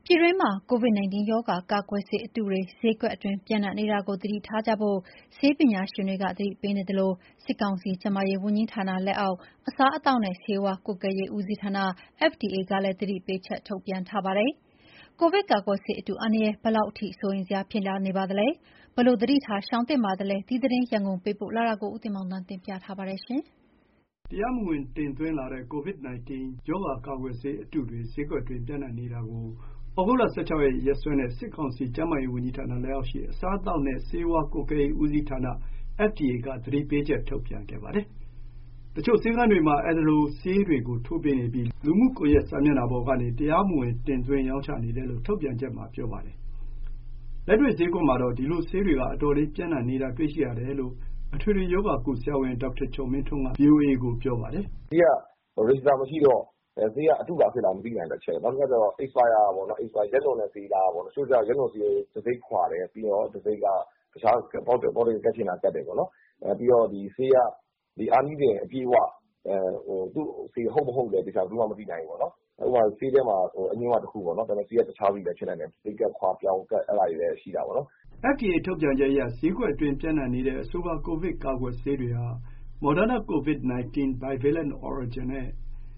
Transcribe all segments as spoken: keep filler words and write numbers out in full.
ပြည်တွင်းမှာ ကိုဗစ် ၁၉ ရောဂါကာကွယ်ဆေးအတုတွေ ဈေးကွက်အတွင်းပျံ့နှံ့နေတာကို သတိထားကြဖို့ ဆေးပညာရှင်တွေက သတိပေးနေသလို စစ်ကောင်စီကျန်းမာရေးဝန်ကြီးဌာနလက်အောက် အစားအသောက်နဲ့ ဆေးဝါးကွပ်ကဲရေးဦးစီးဌာန F D A ကလည်းသတိပေးချက်ထုတ်ပြန်ထားပါတယ်။ ကိုဗစ်ကာကွယ်ဆေးအတုအန္တရာယ် ဘယ်လောက်ထိ စိုးရိမ်စရာဖြစ်လာနေပါသလဲ။ ဘယ်လိုသတိထားရှောင်သင့်ပါသလဲ။ ဒီသတင်းရန်ကုန်ပေးပို့လာတာကို ဦးတင်မောင်သန်းတင်ပြထားပါတယ်။တရားမဝင်တင်သွင်းလာတဲ့ ကိုဗစ် ၁၉ ရောဂါကာကွယ်ဆေးအတုတွေ ဈေးကွက်အတွင်းပျံ့နှံ့နေတာကို သြဂုတ်လ ၁၆ ရက်ရက်စွဲနဲ့ စစ်ကောင်စီကျန်းမာရေးဝန်ကြီးဌာနလက်အောက်ရှိ အစားအသောက်နဲ့ ဆေးဝါးကွပ်ကဲရေးဦးစီးဌာန F D A က သတိပေးချက်ထုတ်ပြန်ခဲ့ပါတယ်။ တချို့ဆေးခန်းတွေမှာ အဲဒီလိုဆေးတွေကိုထိုးပေးနေပြီး လူမှုကွန်ရက်စာမျက်နှာပေါ်ကနေ တရားမဝင်တင်သွင်းရောင်းချနေတယ်လို့ ထုတ်ပြန်ချက်မှာပြောပါတယ်။ လက်တွေ့ဈေးကွက်မှာတော့ ဒီလိုဆေးတွေက အတော်လေးပျံ့နှံ့နေတာတွေ့ရှိရတယ်လို့ အထွေထွေရောဂါကုဆရာဝန် ဒေါက်တာကျော်မင်းထွန်းက ဗွီအိုအေကိုပြောပါတယ်။ "ဆေးက register မရှိတော့ဆေးကအတုလားအစစ်လားမသိနိုင်ဘူးတစ်ချက်။ နောက်တစ်ခါကျတော့ expire ရက်လွန်တဲ့ဆေးလားပေါ့။ တချို့ကျတော့ရက်လွန်ဆေးတံဆိပ်ခွာတယ်။ ပြီးတော့တံဆိပ်ကတခြားပေါ့တယ်ကပ်ချင်တာကပ်တယ်ပေါ့နော်။ပြီးတော့ဒီဆေးကအာနိသင်အပြည့်အဝသူ့ဆေးဟုတ်မဟုတ်လည်းသေချာဘယ်သူမှမသိနိုင်ဘူးပေါ့နော်။ဥပမာဆေးထဲမှာအငြင်းအဝါတစ်ခုပေါ့နော်။ဒါပေမဲ့ဆေးကတခြားစီလည်းဖြစ်နိုင်တယ်။တံဆိပ်ကပ်ခွာပြောင်းကပ်အဲဒါတွေလည်းရှိတာပေါ့နော်။ " F D A ထုတ်ပြန်ချက်အရ ဈေးကွက်အတွင်းပျံ့နှံ့နေတဲ့ အဆိုပါကိုဗစ်ကာကွယ်ဆေးတွေဟာ Moderna COVID ၁၉ Bivalent Origin နဲ့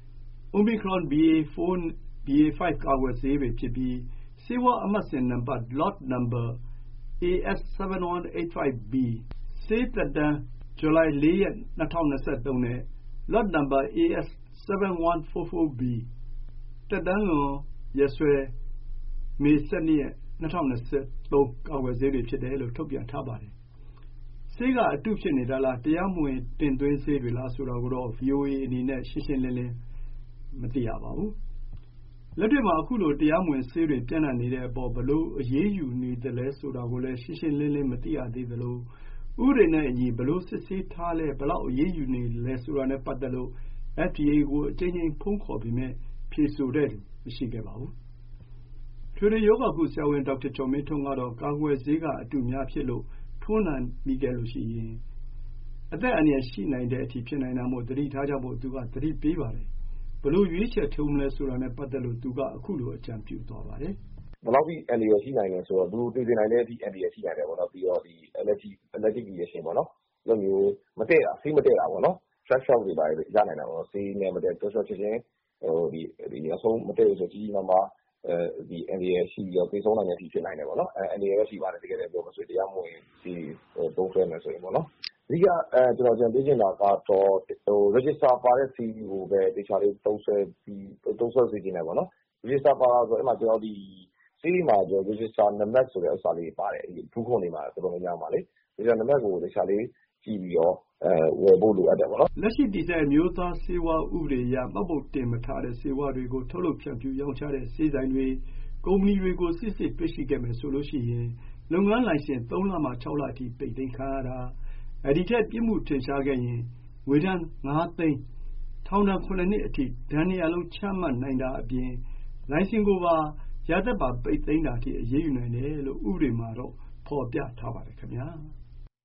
Omicron B A ၄ B A ၅ ကာကွယ်ဆေးတွေဖြစ်ပြီး ဆေးဝါးအမှတ်စဉ်နံပါတ် Lot number A S ၇၁၈၅ B ၊ ဆေးသက်တမ်း ဇူလိုင် ၄ ရက် ၂၀၂၃ နဲ့ Lot number A S ၇၁၄၄ B ၊ သက်တမ်းလွန်ရက်စွဲ မေ ၁၂ ရက် ၂၀၂၃ ကာကွယ်ဆေးတွေဖြစ်တယ်လို့ ထုတ်ပြန်ထားပါတယ်။ ဆေးကအတုဖြစ်နေတာလား၊ တရားမဝင်တင်သွင်းဆေးတွေလားဆိုတာကိုတော့ ဗွီအိုအေအနေနဲ့ ရှင်းရှင်းလင်းလင်းမသိရပါဘူး။ လက်တွေ့မှာ ခုလိုတရားမဝင်ဆေးတွေပျံ့နှံ့နေတဲ့အပေါ် ဘယ်လိုအရေးယူနေသလဲဆိုတာကိုလည်း ရှင်းရှင်းလင်းလင်းမသိရသေးသလို ဥပဒေနဲ့အညီ ဘယ်လိုစစ်ဆေးထားလဲ၊ ဘယ်လောက်အရေးယူနေလဲဆိုတာနဲ့ပတ်သက်လို့ F D A ကို အကြိမ်ကြိမ်ဖုန်းခေါ်ပေမယ့် ဖြေဆိုတဲ့သူမရှိခဲ့ပါဘူး။ အထွေထွေရောဂါကုဆရာဝန် ဒေါက်တာကျော်မင်းထွန်းကတော့ ကာကွယ်ဆေးကအတုများဖြစ်လို့ ထိုးနှံမိခဲ့ရင် အသက်အန္တရာယ်ရှိနိုင်တဲ့အထိဖြစ်နိုင်တာမို့ သတိထားကြဖို့ သူကသတိပေးပါတယ်။ ဘယ်လိုရွေးချယ်ထိုးမလဲဆိုတာနဲ့ပတ်သက်လို့ သူကခုလိုအကြံပြုသွားပါတယ်။ "ဘယ်လောက်ထိအန္တရာယ်ရှိနိုင်လဲဆိုတော့လူကိုသေစေနိုင်တဲ့အထိအန္တရာယ်ရှိနိုင်တယ်ပေါ့နော်။ပြီးတော့ allergic reaction ပေါ့နော်။အဲလိုမျိုးဆေးမတည့်တာပေါ့နော်။ drug shock တွေဘာတွေရနိုင်တာပေါ့နော်။ဆေးနဲ့မတည့်ချက်ချင်းနောက်ဆုံးမတည့်ဘူးဆိုရင်ကြီးကြီးမားမားအန္တရာယ်ရှိပြီးတော့သေဆုံးနိုင်တဲ့အထိဖြစ်နိုင်တယ်ပေါ့နော်။အန္တရာယ်တော့ရှိပါတယ်တကယ်တမ်းပြောမယ်ဆိုရင်တရားမဝင်ဆေးသုံးစွဲမယ်ဆိုရင်ပေါ့နော်။အဓိကကျနော်အကြံပေးချင်တာကတော့ register ပါတဲ့ဆေးကိုပဲသေချာလေးသုံးစွဲစေချင်တယ်ပေါ့နော်။ register ပါတာဆိုတော့ဒီဆေးတွေမှာ register နံပါတ်ဆိုတဲ့ဥစ္စာလေးပါတယ်။ဖူးခုံတွေမှာတော်တော်များများမှာလေ။ register နံပါတ်ကိုသေချာလေးကြည့်ပြီးတော့ဝယ်ဖို့လိုအပ်တယ်ပေါ့နော်။ " လက်ရှိတည်ဆဲ အမျိုးသားဆေးဝါးဥပဒေအရ မှတ်ပုံတင်မထားတဲ့ဆေးဝါးတွေကို ထုတ်လုပ်ဖြန့်ဖြူးရောင်းချတဲ့ဆေးဆိုင်တွေ၊ ကုမ္ပဏီတွေကို စိစစ်တွေ့ရှိခဲ့မယ်ဆိုရင် လုပ်ငန်းလိုင်စင် သုံးလမှ ခြောက်လအထိ ပိတ်သိမ်းခံရတာ၊ ဒီထက်ပြစ်မှုထင်ရှားခဲ့ရင် ငွေဒဏ် ငါးသိန်း၊ ထောင်ဒဏ် ခုနှစ်နှစ်အထိ ဒဏ်နှစ်ရပ်လုံးချမှတ်နိုင်တာအပြင် လိုင်စင်ကိုရာသက်ပန်ပိတ်သိမ်းတာအထိ အရေးယူနိုင်တယ်လို့ ဥပဒေမှာဖော်ပြထားပါတယ်ခင်ဗျာ။